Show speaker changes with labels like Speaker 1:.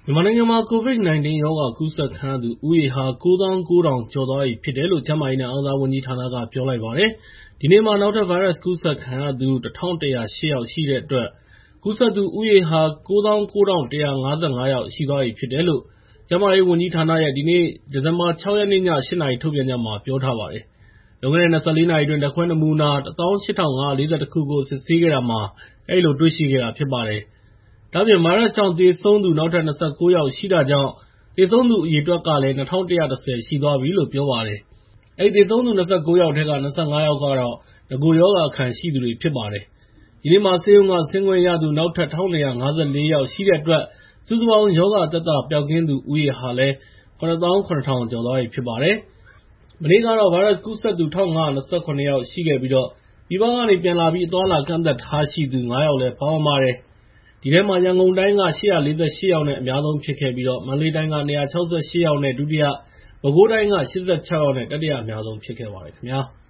Speaker 1: မြန်မာနိုင်ငံမှာ COVID-19 ရောဂါကူးစက်ခံရသူဦးရေဟာ ၉၉,၀၀၀ ကျော်သွားပြီဖြစ်တယ်လို့ ကျန်းမာရေးနဲ့ အားကစားဝန်ကြီးဌာနက ပြောလိုက်ပါတယ်။ ဒီနေ့မှာ နောက်ထပ် ဗိုင်းရပ်စ်ကူးစက်ခံရသူ ၁,၁၀၈ ယောက်ရှိတဲ့အတွက် ကူးစက်သူဦးရေဟာ ၉၉,၁၅၅ ယောက်ရှိသွားပြီဖြစ်တယ်လို့ ကျန်းမာရေးဝန်ကြီးဌာနရဲ့ ဒီနေ့ ဒီဇင်ဘာ ၆ ရက် ည ၈ နာရီ ထုတ်ပြန်ချက်မှာ ပြောထားပါတယ်။ လွန်ခဲ့တဲ့ ၂၄ နာရီအတွင်း ဓာတ်ခွဲနမူနာ ၁၈,၅၄၁ ခုကို စစ်ဆေးခဲ့တာမှာ အဲဒီလိုတွေ့ရှိခဲ့တာဖြစ်ပါတယ်။ ဒါ့အပြင် ဗိုင်းရပ်စ်ကြောင့် သေဆုံးသူ နောက်ထပ် ၂၉ ယောက်ရှိတာကြောင့် သေဆုံးသူအရေအတွက်ကလည်း ၂,၁၁၀ ရှိသွားပြီလို့ ပြောပါတယ်။ အဲဒီသေဆုံးသူ ၂၉ ယောက်ထဲက ၂၅ ယောက်ကတော့ နဂိုရောဂါအခံရှိသူတွေဖြစ်ပါတယ်။ ဒီနေ့မှာ ဆေးရုံက ဆင်းခွင့်ရသူ နောက်ထပ် ၁,၂၅၄ ယောက်ရှိတဲ့အတွက် စုစုပေါင်း ရောဂါသက်သာပျောက်ကင်းသူဦးရေဟာလည်း ၇၇,၀၀၀ ကျော်သွားပြီဖြစ်ပါတယ်။ မနေ့ကတော့ ဗိုင်းရပ်စ်ကူးစက်သူ ၁,၅၂၇ ယောက်ရှိခဲ့ပြီး ပြည်ပကနေ ပြန်လာပြီး အသွားအလာကန့်သတ်ထားရှိသူ ၅ ယောက်လည်း ပါဝင်ပါတယ်။ အဲဒီထဲမှာ ရန်ကုန်တိုင်းက ၈၄၈ ယောက်နဲ့ အများဆုံးဖြစ်ခဲ့ပြီး မန္တလေးတိုင်းက ၂၆၈ ယောက်နဲ့ ဒုတိယ၊ ပဲခူးတိုင်းက ၈၆ ယောက်နဲ့ တတိယအများဆုံးဖြစ်ခဲ့ပါတယ်ခင်ဗျာ။